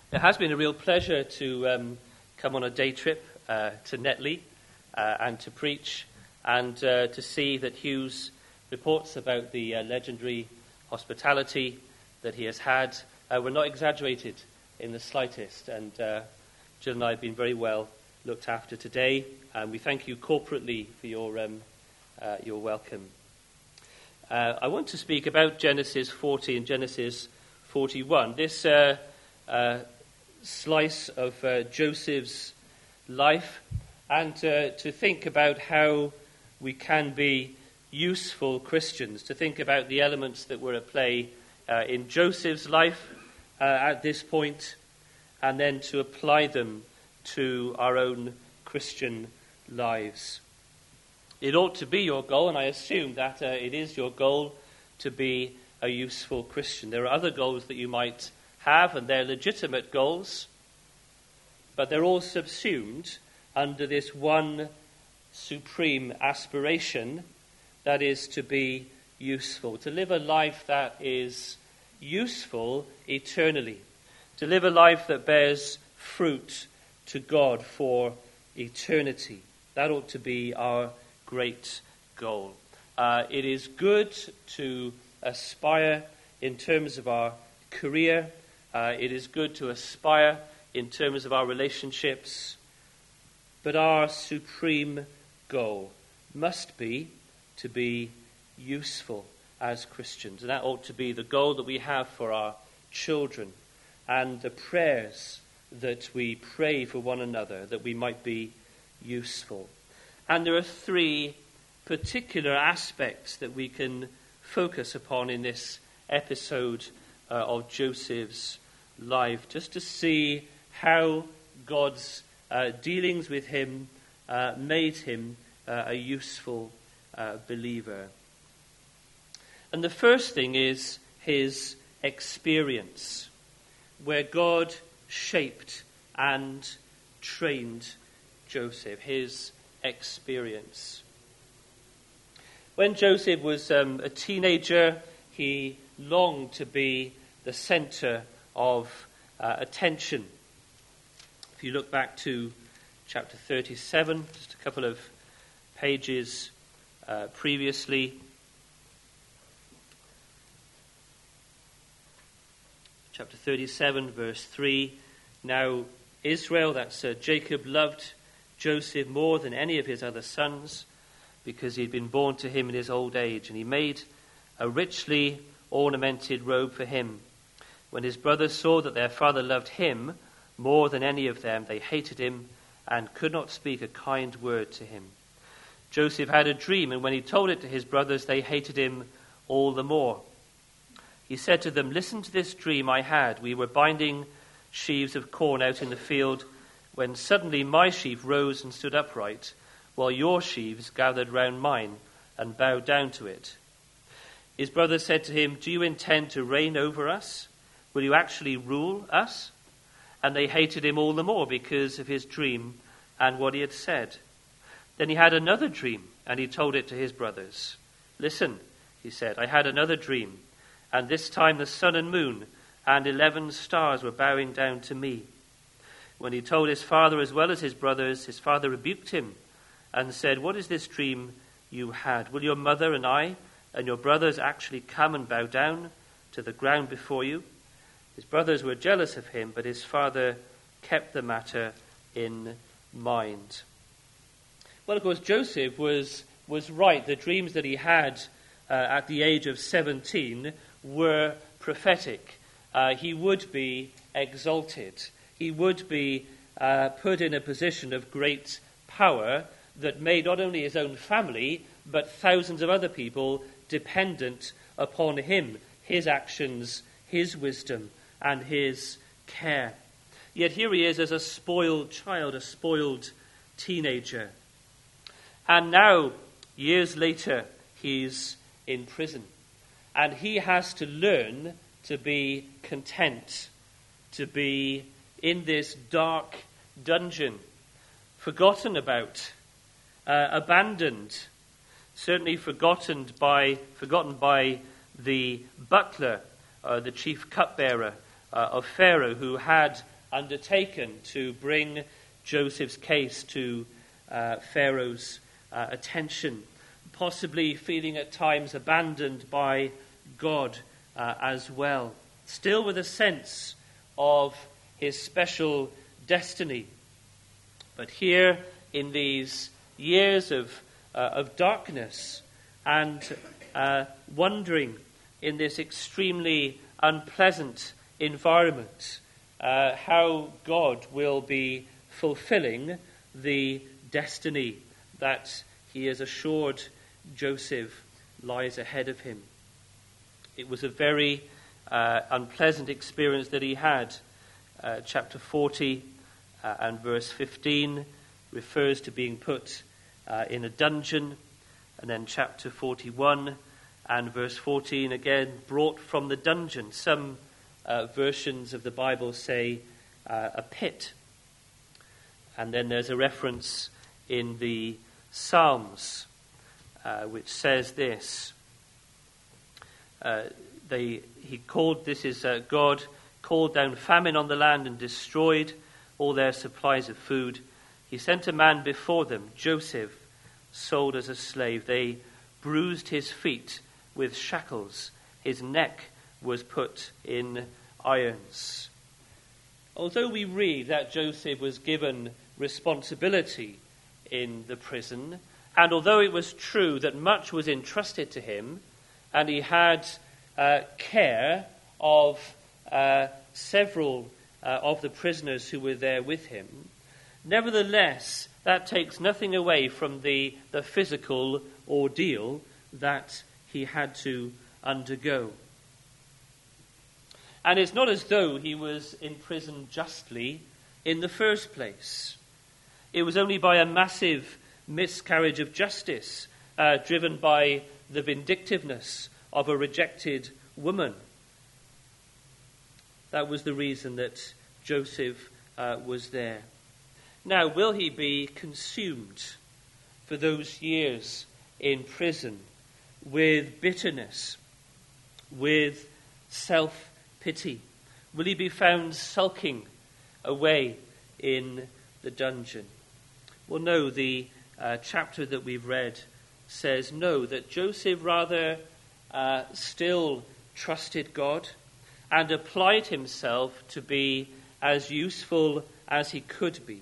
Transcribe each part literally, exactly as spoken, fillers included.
It has been a real pleasure to um, come on a day trip uh, to Netley uh, and to preach and uh, to see that Hugh's reports about the uh, legendary hospitality that he has had uh, were not exaggerated in the slightest. And uh, Jill and I have been very well looked after today, and we thank you corporately for your, um, uh, your welcome. Uh, I want to speak about Genesis forty and Genesis forty-one. This uh, uh, slice of uh, Joseph's life, and uh, to think about how we can be useful Christians, to think about the elements that were at play uh, in Joseph's life uh, at this point, and then to apply them to our own Christian lives. It ought to be your goal, and I assume that uh, it is your goal, to be a useful Christian. There are other goals that you might have, and they're legitimate goals, but they're all subsumed under this one supreme aspiration, that is to be useful, to live a life that is useful eternally, to live a life that bears fruit to God for eternity. That ought to be our great goal. Uh, it is good to aspire in terms of our career. Uh, it is good to aspire in terms of our relationships. But our supreme goal must be to be useful as Christians. And that ought to be the goal that we have for our children and the prayers that we pray for one another, that we might be useful. And there are three particular aspects that we can focus upon in this episode uh, of Joseph's life, just to see how God's uh, dealings with him uh, made him uh, a useful uh, believer. And the first thing is his experience, where God shaped and trained Joseph, his experience. When Joseph was um, a teenager, he longed to be the center of uh, attention. If you look back to chapter thirty-seven, just a couple of pages uh, previously, chapter thirty-seven, verse three, now Israel, that's uh, Jacob, loved Joseph more than any of his other sons, because he had been born to him in his old age, and he made a richly ornamented robe for him. When his brothers saw that their father loved him more than any of them, they hated him and could not speak a kind word to him. Joseph had a dream, and when he told it to his brothers, they hated him all the more. He said to them, "Listen to this dream I had. We were binding sheaves of corn out in the field, when suddenly my sheaf rose and stood upright, while your sheaves gathered round mine and bowed down to it." His brothers said to him, "Do you intend to reign over us? Will you actually rule us?" And they hated him all the more because of his dream and what he had said. Then he had another dream, and he told it to his brothers. "Listen," he said, "I had another dream, and this time the sun and moon and eleven stars were bowing down to me." When he told his father as well as his brothers, his father rebuked him and said, "What is this dream you had? Will your mother and I and your brothers actually come and bow down to the ground before you?" His brothers were jealous of him, but his father kept the matter in mind. Well, of course, Joseph was, was right. The dreams that he had uh, at the age of seventeen were prophetic. Uh, he would be exalted. He would be uh, put in a position of great power that made not only his own family, but thousands of other people dependent upon him, his actions, his wisdom, and his care. Yet here he is as a spoiled child, a spoiled teenager. And now, years later, he's in prison. And he has to learn to be content, to be in this dark dungeon, forgotten about, uh, abandoned, certainly forgotten by forgotten by the butler, uh, the chief cupbearer uh, of Pharaoh, who had undertaken to bring Joseph's case to uh, Pharaoh's uh, attention, possibly feeling at times abandoned by God uh, as well, still with a sense of his special destiny. But here, in these years of, uh, of darkness and uh, wandering in this extremely unpleasant environment, uh, how God will be fulfilling the destiny that he has assured Joseph lies ahead of him. It was a very uh, unpleasant experience that he had. Uh, chapter forty uh, and verse fifteen refers to being put uh, in a dungeon, and then chapter forty-one and verse fourteen again, brought from the dungeon. Some uh, versions of the Bible say uh, a pit. And then there's a reference in the Psalms uh, which says this. Uh, they, he called, this is uh, God, called down famine on the land and destroyed all their supplies of food. He sent a man before them, Joseph, sold as a slave. They bruised his feet with shackles. His neck was put in irons. Although we read that Joseph was given responsibility in the prison, and although it was true that much was entrusted to him, and he had uh, care of uh, several uh, of the prisoners who were there with him, nevertheless, that takes nothing away from the, the physical ordeal that he had to undergo. And it's not as though he was imprisoned justly in the first place. It was only by a massive miscarriage of justice, uh, driven by the vindictiveness of a rejected woman. That was the reason that Joseph uh, was there. Now, will he be consumed for those years in prison with bitterness, with self-pity? Will he be found sulking away in the dungeon? Well, no, the uh, chapter that we've read says no, that Joseph rather uh, still trusted God and applied himself to be as useful as he could be.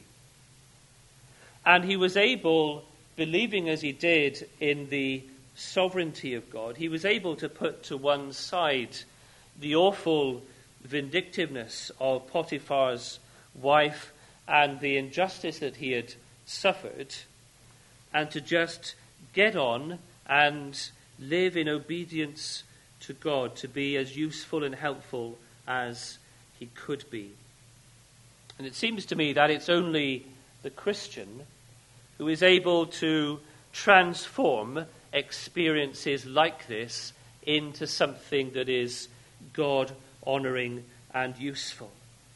And he was able, believing as he did in the sovereignty of God, he was able to put to one side the awful vindictiveness of Potiphar's wife and the injustice that he had suffered, and to just get on and live in obedience to God, to be as useful and helpful as he could be. And it seems to me that it's only the Christian who is able to transform experiences like this into something that is God-honoring and useful.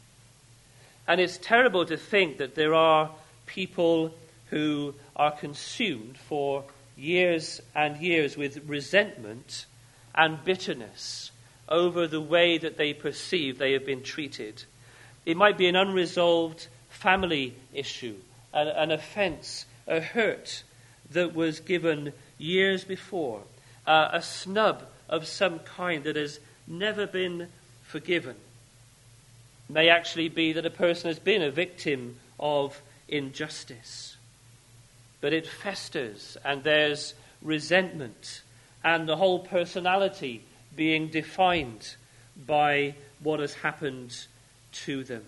And it's terrible to think that there are people who are consumed for years and years with resentment and bitterness over the way that they perceive they have been treated. It might be an unresolved family issue, an, an offense, a hurt that was given years before, uh, a snub of some kind that has never been forgiven. It may actually be that a person has been a victim of injustice, but it festers and there's resentment and the whole personality being defined by what has happened to them.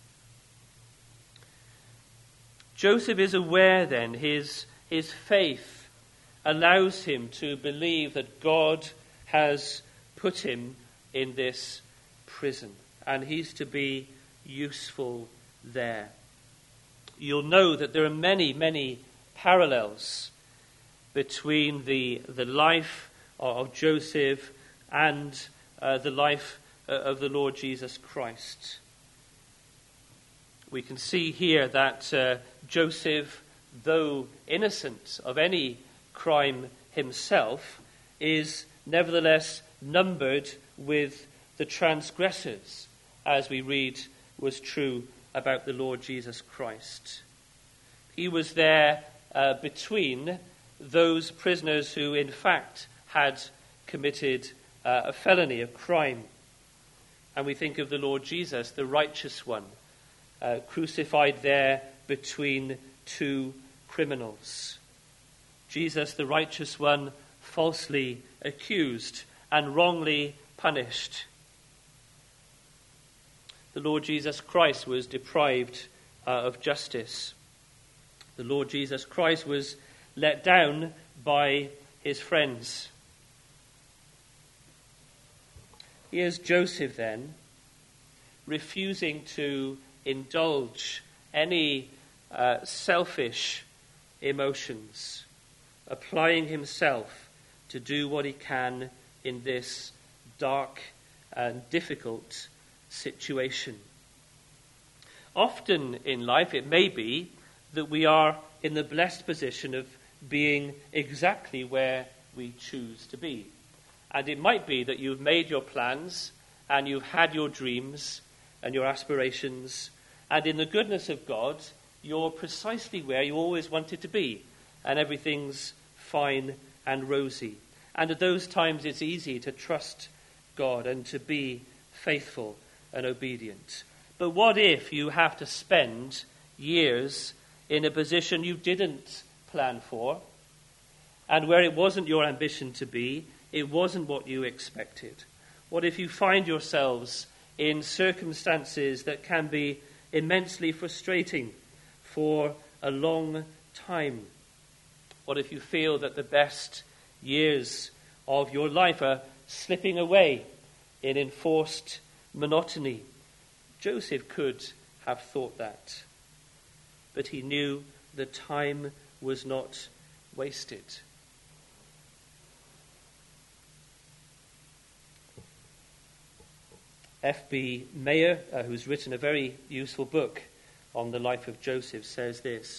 Joseph is aware then, his, his faith allows him to believe that God has put him in this prison and he's to be useful there. You'll know that there are many, many parallels between the, the life of Joseph and uh, the life of the Lord Jesus Christ. We can see here that uh, Joseph, though innocent of any crime himself, is nevertheless numbered with the transgressors, as we read was true about the Lord Jesus Christ. He was there uh, between those prisoners who in fact had committed uh, a felony, a crime. And we think of the Lord Jesus, the righteous one, uh, crucified there between two criminals. Jesus, the righteous one, falsely accused and wrongly punished. The Lord Jesus Christ was deprived uh, of justice. The Lord Jesus Christ was let down by his friends. Here's Joseph then, refusing to indulge any uh, selfish emotions, applying himself to do what he can in this dark and difficult situation. Often in life it may be that we are in the blessed position of being exactly where we choose to be. And it might be that you've made your plans and you've had your dreams and your aspirations, and in the goodness of God, you're precisely where you always wanted to be, and everything's fine and rosy. And at those times it's easy to trust God and to be faithful and obedient. But what if you have to spend years in a position you didn't plan for, and where it wasn't your ambition to be, it wasn't what you expected? What if you find yourselves in circumstances that can be immensely frustrating for a long time? What if you feel that the best years of your life are slipping away in enforced monotony? Joseph could have thought that, but he knew the time was not wasted. F B Mayer, uh, who's written a very useful book on the life of Joseph, says this: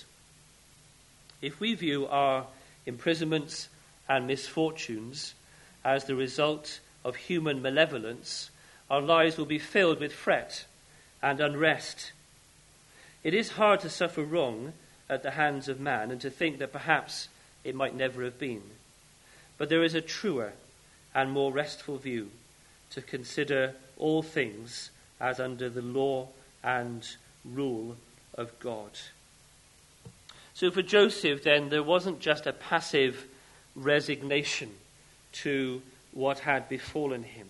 if we view our imprisonments and misfortunes as the result of human malevolence, our lives will be filled with fret and unrest. It is hard to suffer wrong at the hands of man and to think that perhaps it might never have been. But there is a truer and more restful view, to consider all things as under the law and rule of God. So for Joseph, then, there wasn't just a passive resignation to what had befallen him.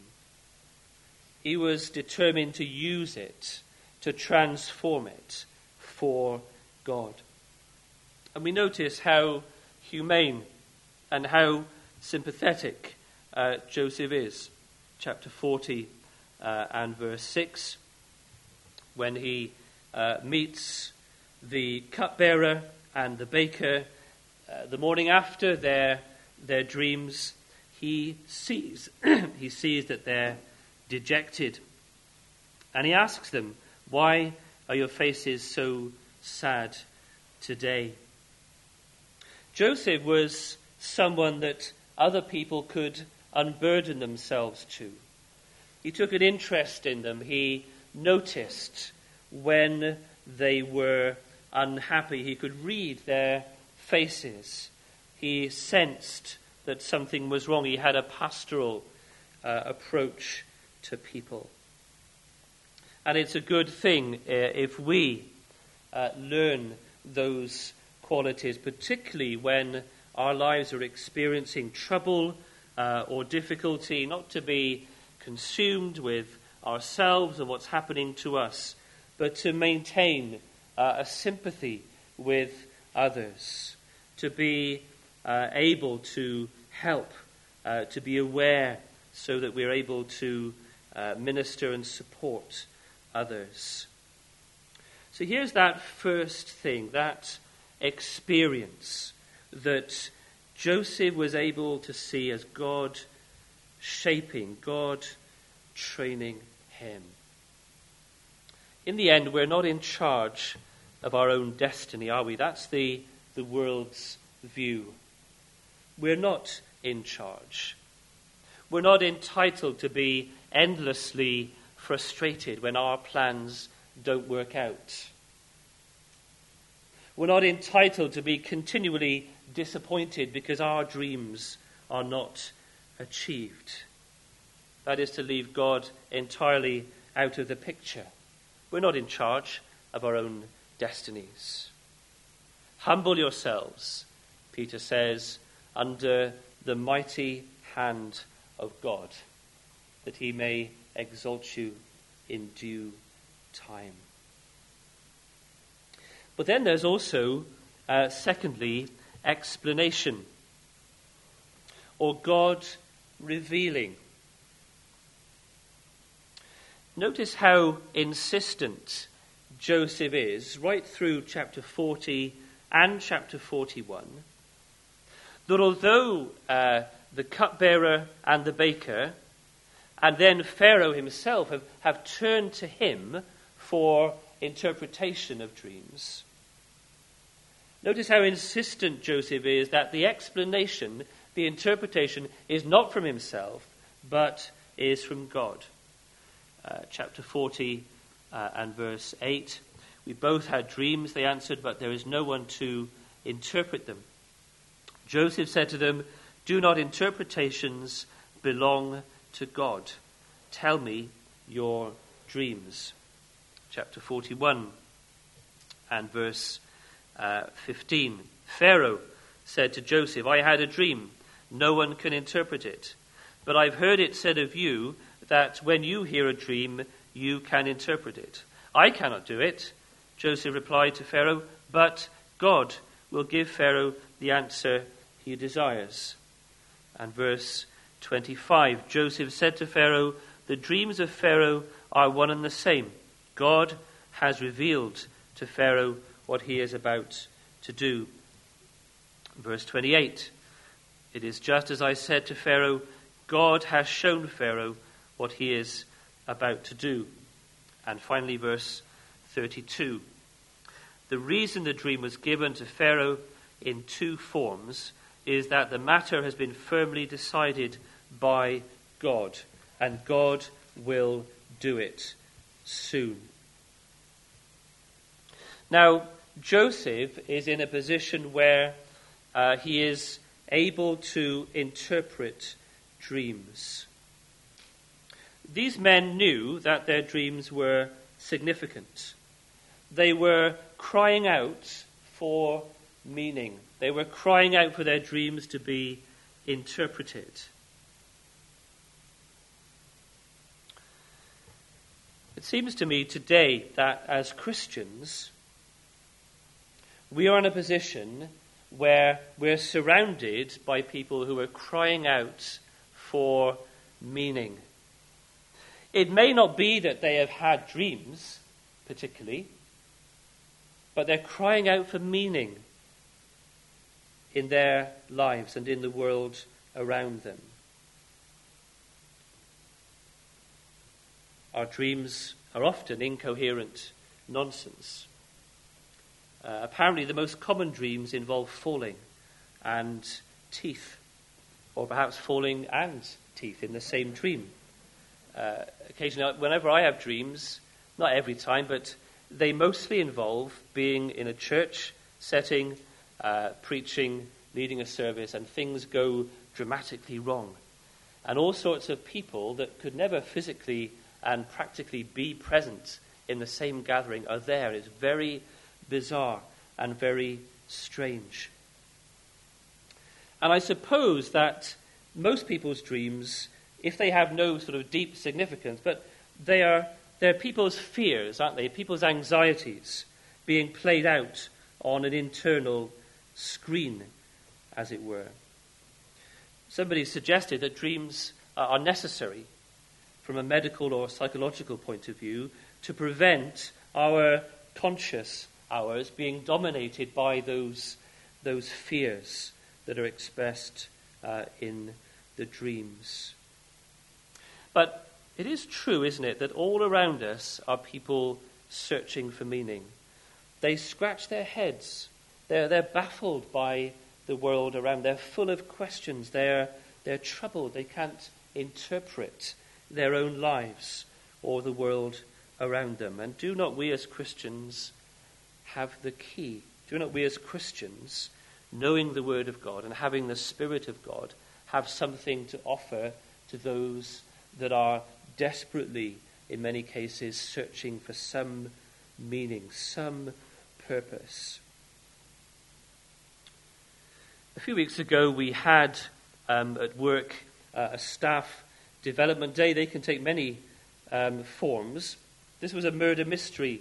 He was determined to use it, to transform it for God. And we notice how humane and how sympathetic uh, Joseph is. Chapter forty uh, and verse six, when he uh, meets the cupbearer and the baker uh, the morning after their their dreams, he sees he sees that they're dejected, and he asks them, "Why are your faces so sad today?" Joseph was someone that other people could unburden themselves to. He took an interest in them. He noticed when they were unhappy. He could read their faces. He sensed that something was wrong. He had a pastoral uh, approach to people. And it's a good thing uh, if we uh, learn those qualities, particularly when our lives are experiencing trouble uh, or difficulty, not to be consumed with ourselves and what's happening to us, but to maintain uh, a sympathy with others, to be uh, able to help, uh, to be aware so that we're able to uh, minister and support others. So here's that first thing, that experience that Joseph was able to see as God shaping, God training him. In the end, we're not in charge of our own destiny, are we? That's the, the world's view. We're not in charge. We're not entitled to be endlessly frustrated when our plans don't work out. We're not entitled to be continually disappointed because our dreams are not achieved. That is to leave God entirely out of the picture. We're not in charge of our own destinies. Humble yourselves, Peter says, under the mighty hand of God, that he may exalt you in due time. But then there's also, uh, secondly, explanation, or God revealing. Notice how insistent Joseph is, right through chapter forty and chapter forty-one, that although uh, the cupbearer and the baker, and then Pharaoh himself have, have turned to him for interpretation of dreams, notice how insistent Joseph is that the explanation, the interpretation, is not from himself, but is from God. Uh, chapter forty uh, and verse eight. We both had dreams, they answered, but there is no one to interpret them. Joseph said to them, do not interpretations belong to God? Tell me your dreams. Chapter forty-one and verse uh, fifteen. Pharaoh said to Joseph, I had a dream. No one can interpret it. But I've heard it said of you that when you hear a dream, you can interpret it. I cannot do it, Joseph replied to Pharaoh, but God will give Pharaoh the answer he desires. And verse twenty-five, Joseph said to Pharaoh, the dreams of Pharaoh are one and the same. God has revealed to Pharaoh what he is about to do. Verse twenty-eight, it is just as I said to Pharaoh, God has shown Pharaoh what he is about to do. And finally, verse thirty-two. The reason the dream was given to Pharaoh in two forms is that the matter has been firmly decided by God, and God will do it soon. Now, Joseph is in a position where uh, he is able to interpret dreams. These men knew that their dreams were significant. They were crying out for meaning. They were crying out for their dreams to be interpreted. It seems to me today that as Christians, we are in a position where we're surrounded by people who are crying out for meaning. It may not be that they have had dreams, particularly, but they're crying out for meaning in their lives and in the world around them. Our dreams are often incoherent nonsense. Uh, apparently the most common dreams involve falling and teeth, or perhaps falling and teeth in the same dream. Uh, occasionally, whenever I have dreams, not every time, but they mostly involve being in a church setting, uh, preaching, leading a service, and things go dramatically wrong. And all sorts of people that could never physically and practically be present in the same gathering are there. It's very bizarre and very strange. And I suppose that most people's dreams, if they have no sort of deep significance, but they are they're people's fears, aren't they? People's anxieties being played out on an internal screen, as it were. Somebody suggested that dreams are necessary from a medical or psychological point of view to prevent our conscious hours being dominated by those, those fears that are expressed uh, in the dreams. But it is true, isn't it, that all around us are people searching for meaning. They scratch their heads. They're, they're baffled by the world around. They're full of questions. They're, they're troubled. They can't interpret their own lives or the world around them. And do not we as Christians have the key? Do not we as Christians, knowing the Word of God and having the Spirit of God, have something to offer to those that are desperately, in many cases, searching for some meaning, some purpose? A few weeks ago, we had um, at work uh, a staff development day. They can take many um, forms. This was a murder mystery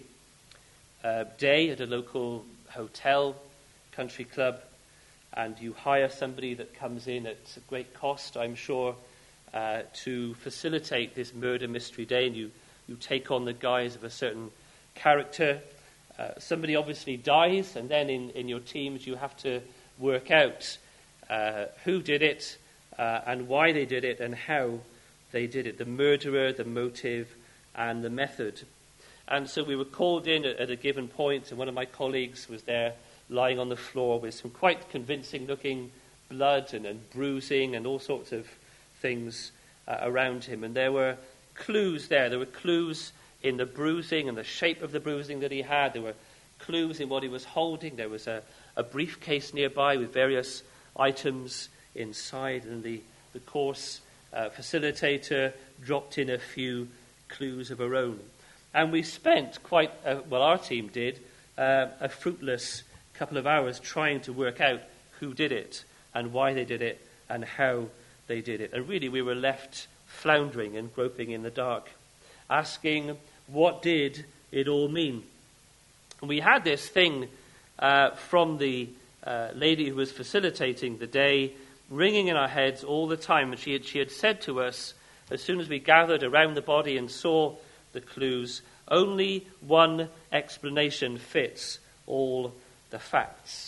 uh, day at a local hotel, country club, and you hire somebody that comes in at great cost, I'm sure, uh, to facilitate this murder mystery day, and you, you take on the guise of a certain character. Uh, somebody obviously dies, and then in, in your teams you have to work out uh, who did it, uh, and why they did it, and how they did it. The murderer, the motive, and the method. And so we were called in at, at a given point, and one of my colleagues was there lying on the floor with some quite convincing-looking blood and, and bruising and all sorts of things uh, around him. And there were clues there. There were clues in the bruising and the shape of the bruising that he had. There were clues in what he was holding. There was a, a briefcase nearby with various items inside, and the, the course uh, facilitator dropped in a few clues of her own. And we spent quite, a, well, our team did, uh, a fruitless couple of hours trying to work out who did it and why they did it and how they did it. And really we were left floundering and groping in the dark, asking, what did it all mean? And we had this thing uh, from the uh, lady who was facilitating the day ringing in our heads all the time. And she had, she had said to us, as soon as we gathered around the body and saw the clues, only one explanation fits all the facts.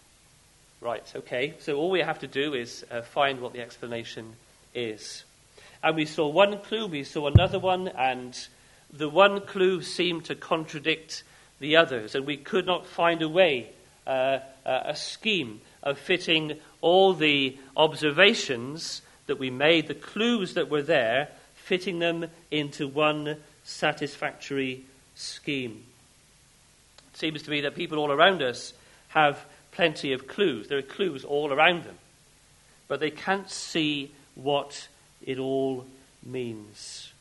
Right, okay, so all we have to do is uh, find what the explanation is. And we saw one clue, we saw another one, and the one clue seemed to contradict the others, and we could not find a way, uh, uh, a scheme of fitting all the observations that we made, the clues that were there, fitting them into one satisfactory scheme. It seems to me that people all around us have plenty of clues. There are clues all around them, but they can't see what it all means.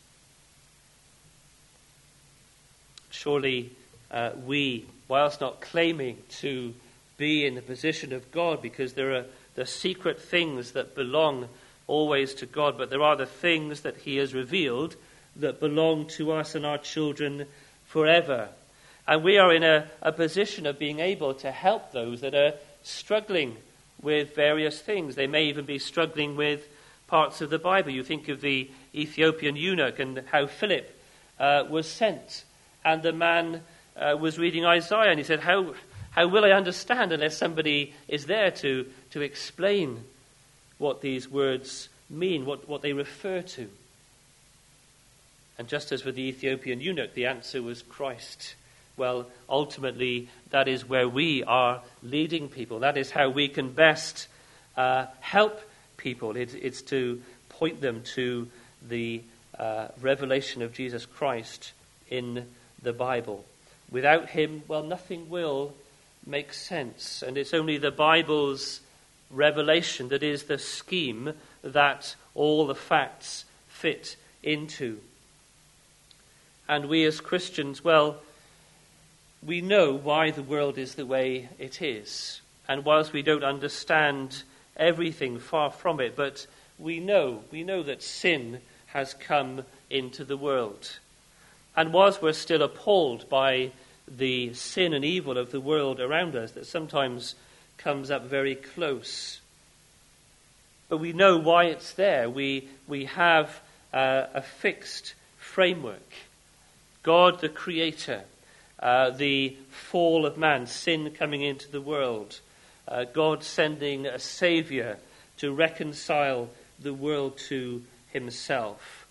Surely uh, we, whilst not claiming to be in the position of God, because there are the secret things that belong always to God, but there are the things that he has revealed that belong to us and our children forever. And we are in a, a position of being able to help those that are struggling with various things. They may even be struggling with parts of the Bible. You think of the Ethiopian eunuch and how Philip uh, was sent. And the man uh, was reading Isaiah, and he said, how, how will I understand unless somebody is there to, to explain what these words mean, what, what they refer to? And just as with the Ethiopian eunuch, the answer was Christ. Well, ultimately, that is where we are leading people. That is how we can best uh, help people. It, it's to point them to the uh, revelation of Jesus Christ in the Bible. Without him, well, nothing will make sense. And it's only the Bible's revelation that is the scheme that all the facts fit into. And we as Christians, well, we know why the world is the way it is. And whilst we don't understand everything, far from it, but we know, we know that sin has come into the world. And whilst we're still appalled by the sin and evil of the world around us that sometimes comes up very close, but we know why it's there. We, we have uh, a fixed framework. God, the Creator, uh, the fall of man, sin coming into the world, uh, God sending a Saviour to reconcile the world to himself.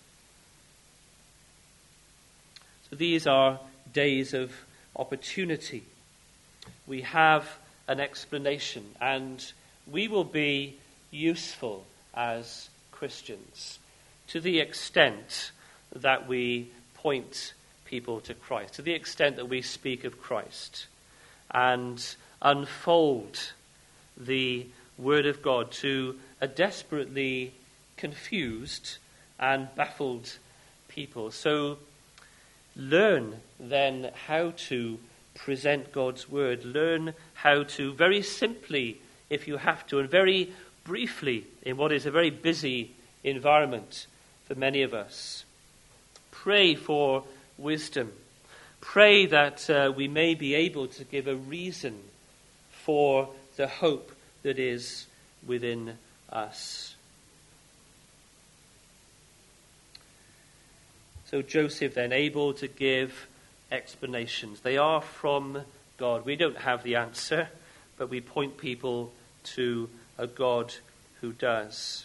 So these are days of opportunity. We have an explanation, and we will be useful as Christians to the extent that we point people to Christ, to the extent that we speak of Christ and unfold the Word of God to a desperately confused and baffled people. So learn then how to present God's Word. Learn how to, very simply, if you have to, and very briefly, in what is a very busy environment for many of us. Pray for wisdom. Pray that uh, we may be able to give a reason for the hope that is within us. So Joseph then able to give explanations. They are from God. We don't have the answer, but we point people to a God who does.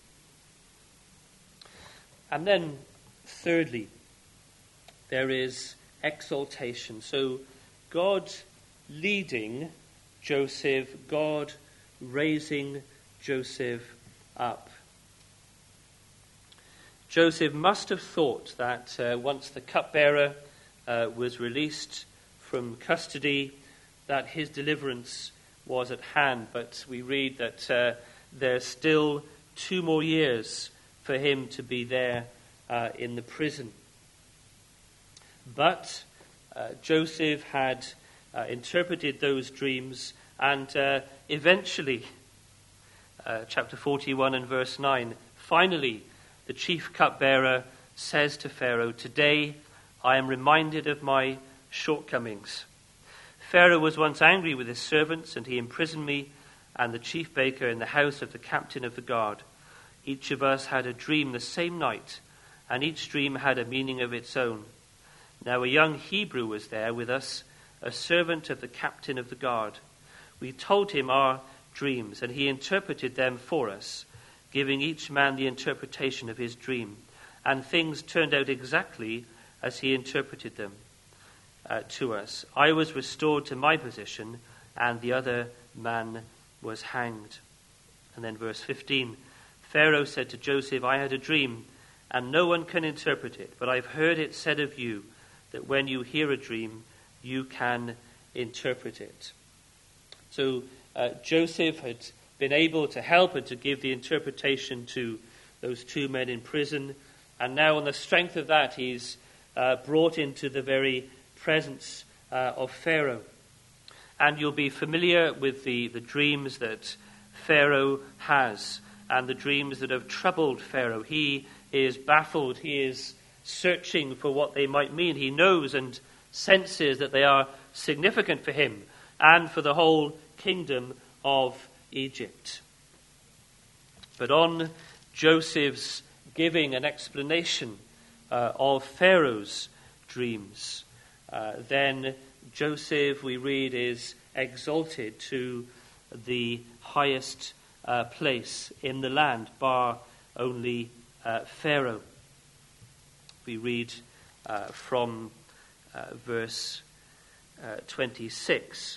And then, thirdly, there is exaltation. So God leading Joseph, God raising Joseph up. Joseph must have thought that uh, once the cupbearer uh, was released from custody, that his deliverance was at hand. But we read that uh, there's still two more years for him to be there uh, in the prison. But uh, Joseph had uh, interpreted those dreams, and uh, eventually, uh, chapter forty-one and verse nine, finally, the chief cupbearer says to Pharaoh, "Today I am reminded of my shortcomings. Pharaoh was once angry with his servants, and he imprisoned me and the chief baker in the house of the captain of the guard. Each of us had a dream the same night, and each dream had a meaning of its own. Now a young Hebrew was there with us, a servant of the captain of the guard. We told him our dreams, and he interpreted them for us, giving each man the interpretation of his dream. And things turned out exactly as he interpreted them uh, to us. I was restored to my position, and the other man was hanged." And then verse fifteen, Pharaoh said to Joseph, "I had a dream, and no one can interpret it, but I've heard it said of you that when you hear a dream, you can interpret it." So uh, Joseph had been able to help and to give the interpretation to those two men in prison, and now on the strength of that, he's uh, brought into the very presence uh, of Pharaoh. And you'll be familiar with the, the dreams that Pharaoh has, and the dreams that have troubled Pharaoh. He is baffled. He is searching for what they might mean. He knows and senses that they are significant for him and for the whole kingdom of Egypt. But on Joseph's giving an explanation uh, of Pharaoh's dreams, uh, then Joseph, we read, is exalted to the highest uh, place in the land, bar only uh, Pharaoh. We read uh, from uh, verse uh, twenty-six.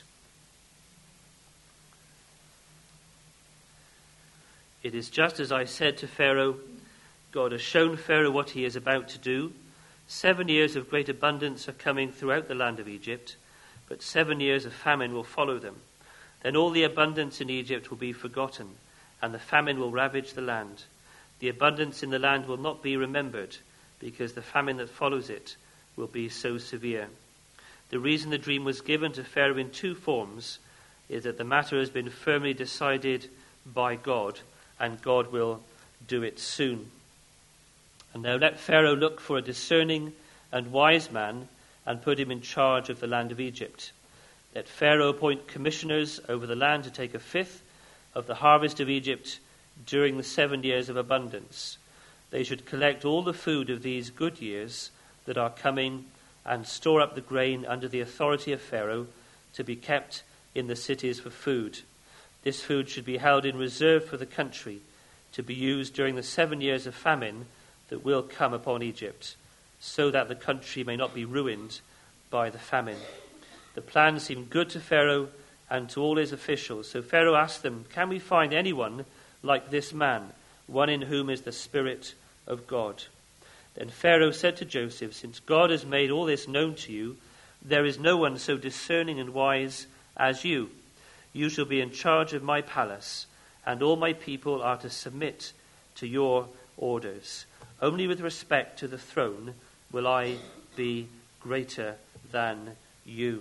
"It is just as I said to Pharaoh. God has shown Pharaoh what he is about to do. Seven years of great abundance are coming throughout the land of Egypt, but seven years of famine will follow them. Then all the abundance in Egypt will be forgotten, and the famine will ravage the land. The abundance in the land will not be remembered, because the famine that follows it will be so severe. The reason the dream was given to Pharaoh in two forms is that the matter has been firmly decided by God, and God will do it soon. And now let Pharaoh look for a discerning and wise man and put him in charge of the land of Egypt. Let Pharaoh appoint commissioners over the land to take a fifth of the harvest of Egypt during the seven years of abundance. They should collect all the food of these good years that are coming and store up the grain under the authority of Pharaoh to be kept in the cities for food. This food should be held in reserve for the country to be used during the seven years of famine that will come upon Egypt, so that the country may not be ruined by the famine." The plan seemed good to Pharaoh and to all his officials. So Pharaoh asked them, "Can we find anyone like this man, one in whom is the Spirit of God?" Then Pharaoh said to Joseph, "Since God has made all this known to you, there is no one so discerning and wise as you. You shall be in charge of my palace, and all my people are to submit to your orders. Only with respect to the throne will I be greater than you."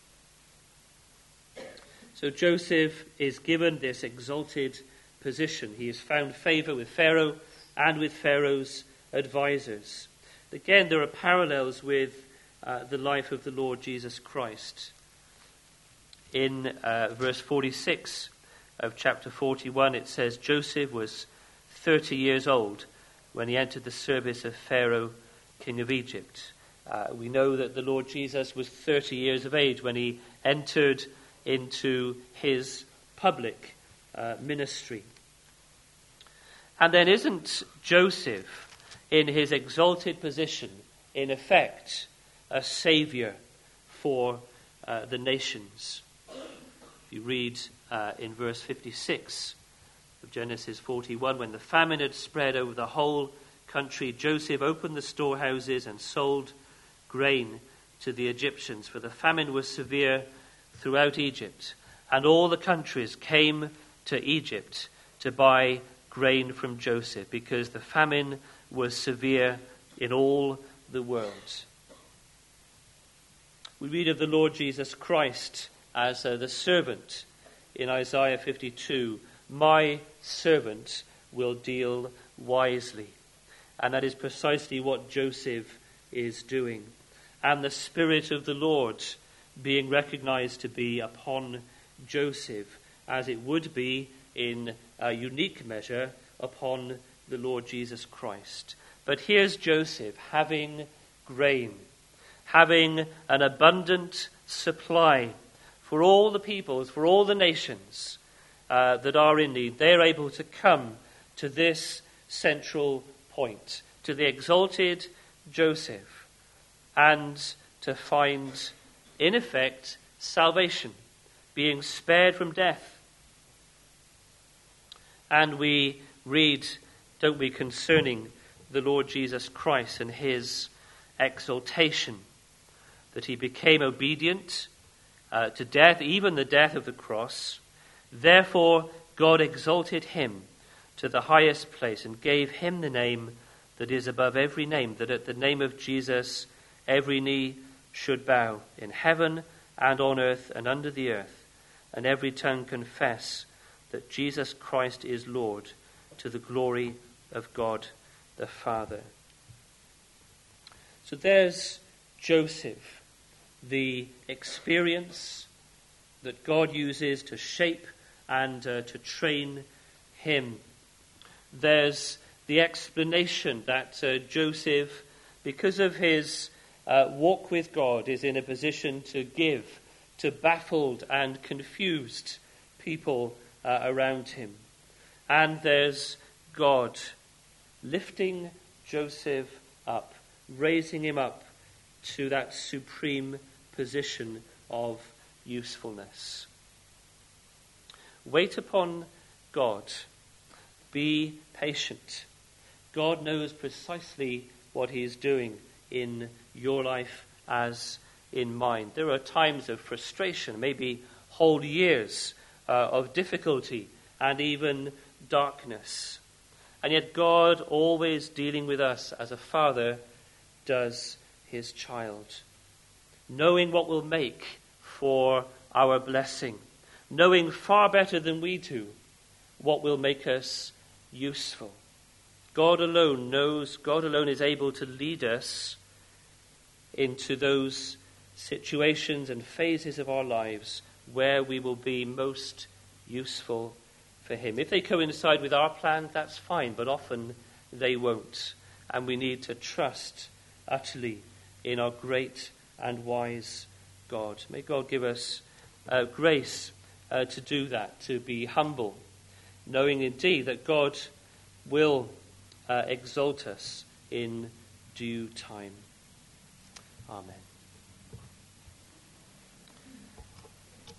So Joseph is given this exalted position. He has found favor with Pharaoh and with Pharaoh's advisors. Again, there are parallels with uh, the life of the Lord Jesus Christ. In uh, verse forty-six of chapter forty-one, it says, Joseph was thirty years old when he entered the service of Pharaoh, king of Egypt. Uh, we know that the Lord Jesus was thirty years of age when he entered into his public uh, ministry. And then isn't Joseph, in his exalted position, in effect, a savior for uh, the nations? If you read uh, in verse fifty-six of Genesis forty-one, when the famine had spread over the whole country, Joseph opened the storehouses and sold grain to the Egyptians, for the famine was severe throughout Egypt, and all the countries came to Egypt to buy grain from Joseph, because the famine was severe in all the world. We read of the Lord Jesus Christ as uh, the servant in Isaiah fifty-two. My servant will deal wisely. And that is precisely what Joseph is doing. And the Spirit of the Lord being recognized to be upon Joseph, as it would be in a unique measure upon the Lord Jesus Christ. But here's Joseph having grain, having an abundant supply for all the peoples, for all the nations uh, that are in need. They're able to come to this central point, to the exalted Joseph, and to find, in effect, salvation, being spared from death. And we read, don't we, concerning the Lord Jesus Christ and his exaltation, that he became obedient uh, to death, even the death of the cross. Therefore God exalted him to the highest place and gave him the name that is above every name, that at the name of Jesus every knee should bow, in heaven and on earth and under the earth, and every tongue confess that Jesus Christ is Lord, to the glory of God the Father. So there's Joseph, the experience that God uses to shape and uh, to train him. There's the explanation that uh, Joseph, because of his uh, walk with God, is in a position to give to baffled and confused people uh, around him. And there's God lifting Joseph up, raising him up to that supreme position of usefulness. Wait upon God. Be patient. God knows precisely what he is doing in your life as in mine. There are times of frustration, maybe whole years uh, of difficulty and even darkness. And yet God, always dealing with us as a father does his child, knowing what will make for our blessing, knowing far better than we do what will make us useful. God alone knows, God alone is able to lead us into those situations and phases of our lives where we will be most useful for him. If they coincide with our plan, that's fine, but often they won't. And we need to trust utterly in our great and wise God. May God give us uh, grace uh, to do that, to be humble, knowing indeed that God will uh, exalt us in due time. Amen.